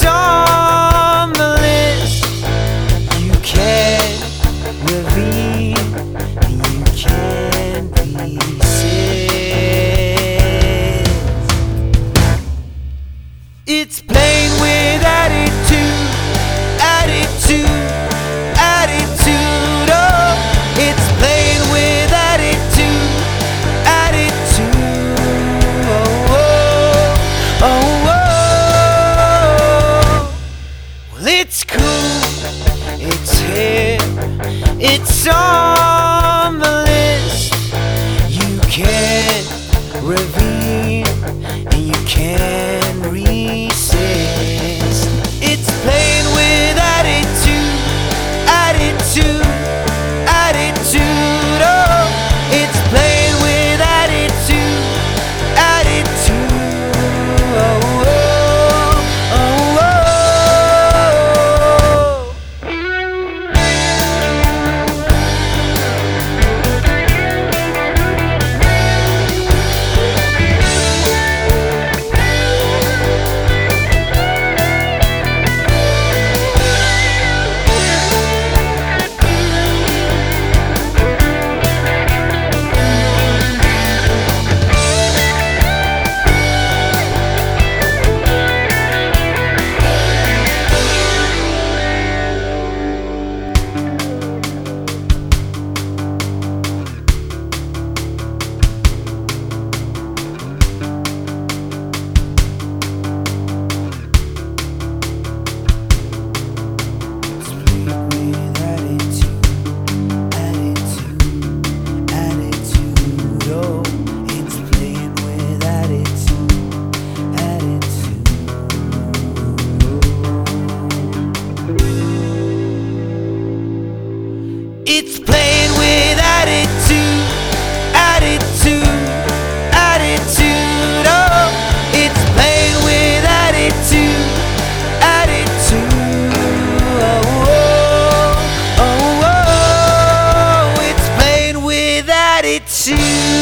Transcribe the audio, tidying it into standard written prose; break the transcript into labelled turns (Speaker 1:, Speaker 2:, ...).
Speaker 1: on the list. You can't reveal, you can't resist. It's plain with attitude, attitude, attitude. Oh, it's plain with attitude, attitude. Oh, oh, oh, oh. Well, it's cool, it's here, it's on the list. You can't reveal and you can't resist. It's plain with attitude, attitude, attitude. Oh, it's plain with attitude, attitude. Oh, oh, oh, oh. It's playing with attitude, attitude, attitude. Oh, it's playing with attitude, attitude. Oh, oh, oh, oh. It's playing with attitude.